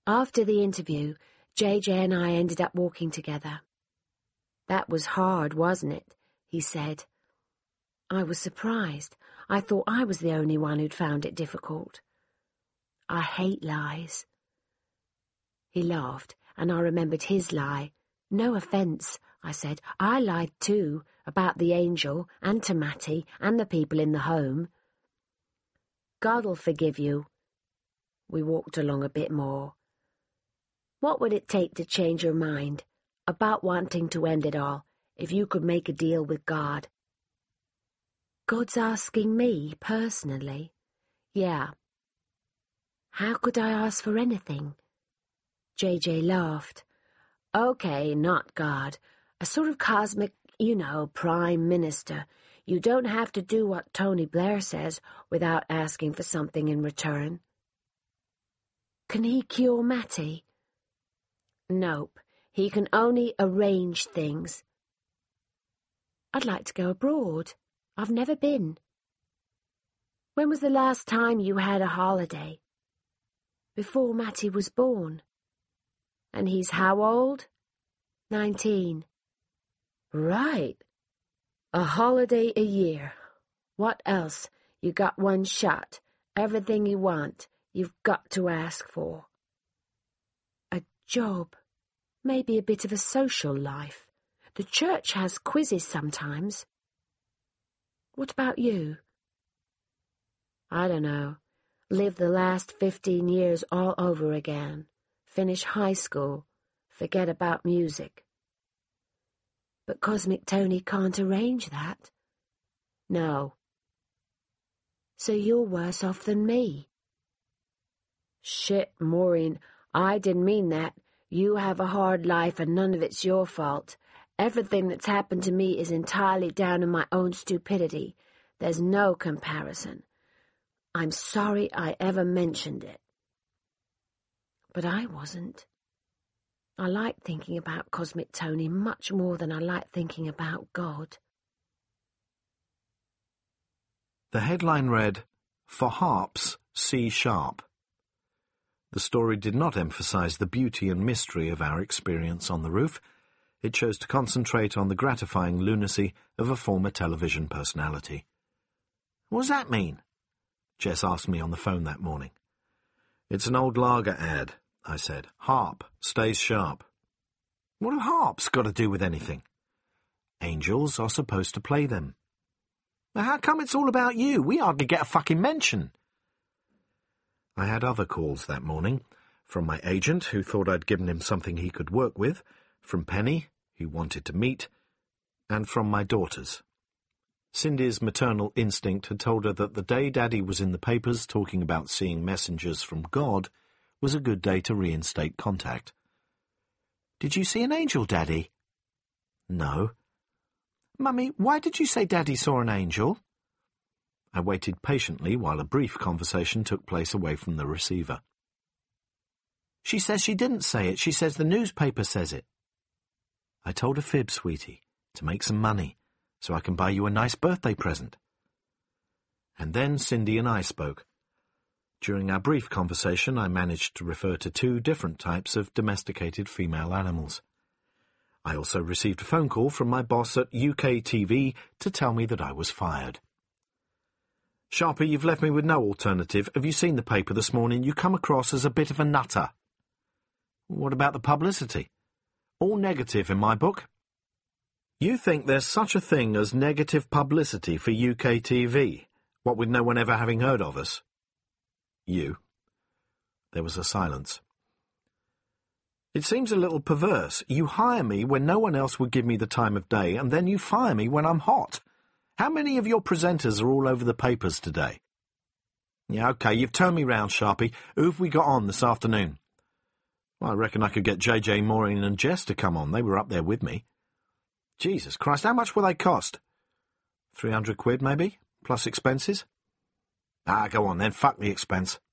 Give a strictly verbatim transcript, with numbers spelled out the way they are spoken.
After the interview, J J and I ended up walking together. "That was hard, wasn't it?" he said. I was surprised. I thought I was the only one who'd found it difficult. "I hate lies." He laughed, and I remembered his lie. "No offence," I said. "I lied too, about the angel, and to Matty, and the people in the home." "God'll forgive you." We walked along a bit more. "What would it take to change your mind about wanting to end it all, if you could make a deal with God?" "God's asking me, personally?" "Yeah." "How could I ask for anything?" J J laughed. "Okay, not God. A sort of cosmic, you know, prime minister. You don't have to do what Tony Blair says without asking for something in return." "Can he cure Matty?" "Nope. He can only arrange things." "I'd like to go abroad. I've never been." "When was the last time you had a holiday?" "Before Matty was born." "And he's how old?" Nineteen." "Right. A holiday a year. What else? You got one shot. Everything you want, you've got to ask for." "A job. Maybe a bit of a social life. The church has quizzes sometimes." "What about you?" "I don't know. Live the last fifteen years all over again. Finish high school. Forget about music." "But Cosmic Tony can't arrange that." "No." "So you're worse off than me." "Shit, Maureen, I didn't mean that. You have a hard life and none of it's your fault. Everything that's happened to me is entirely down to my own stupidity. There's no comparison. I'm sorry I ever mentioned it." But I wasn't. I like thinking about Cosmic Tony much more than I like thinking about God. The headline read, "For Harps, C Sharp." The story did not emphasize the beauty and mystery of our experience on the roof. It chose to concentrate on the gratifying lunacy of a former television personality. "What does that mean?" Jess asked me on the phone that morning. "It's an old lager ad," I said. "Harp stays sharp." "What have harps got to do with anything?" "Angels are supposed to play them." "Well, how come it's all about you? We hardly get a fucking mention." I had other calls that morning, from my agent, who thought I'd given him something he could work with, from Penny, who wanted to meet, and from my daughters. Cindy's maternal instinct had told her that the day Daddy was in the papers talking about seeing messengers from God was a good day to reinstate contact. "Did you see an angel, Daddy?" "No." "Mummy, why did you say Daddy saw an angel?" I waited patiently while a brief conversation took place away from the receiver. "She says she didn't say it. She says the newspaper says it." "I told a fib, sweetie, to make some money, so I can buy you a nice birthday present." And then Cindy and I spoke. During our brief conversation, I managed to refer to two different types of domesticated female animals. I also received a phone call from my boss at U K T V to tell me that I was fired. "Sharpie, you've left me with no alternative. Have you seen the paper this morning? You come across as a bit of a nutter." "What about the publicity?" "All negative in my book." "You think there's such a thing as negative publicity for U K T V, what with no one ever having heard of us?" "You." There was a silence. "It seems a little perverse. You hire me when no one else would give me the time of day, and then you fire me when I'm hot. How many of your presenters are all over the papers today?" "Yeah, OK, you've turned me round, Sharpie. Who've we got on this afternoon?" "Well, I reckon I could get J J, Maureen and Jess to come on. They were up there with me." "Jesus Christ, how much will they cost?" Three hundred quid, maybe, plus expenses." "Ah, go on then, fuck the expense."